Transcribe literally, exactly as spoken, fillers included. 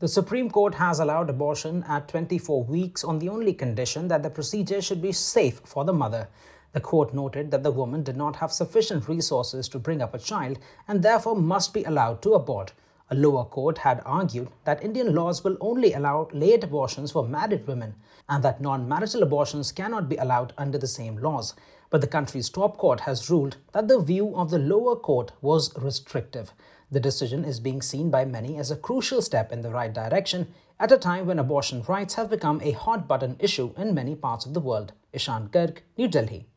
The Supreme Court has allowed abortion at twenty-four weeks on the only condition that the procedure should be safe for the mother. The court noted that the woman did not have sufficient resources to bring up a child and therefore must be allowed to abort. A lower court had argued that Indian laws will only allow late abortions for married women and that non-marital abortions cannot be allowed under the same laws. But the country's top court has ruled that the view of the lower court was restrictive. The decision is being seen by many as a crucial step in the right direction at a time when abortion rights have become a hot-button issue in many parts of the world. Ishan Garg, New Delhi.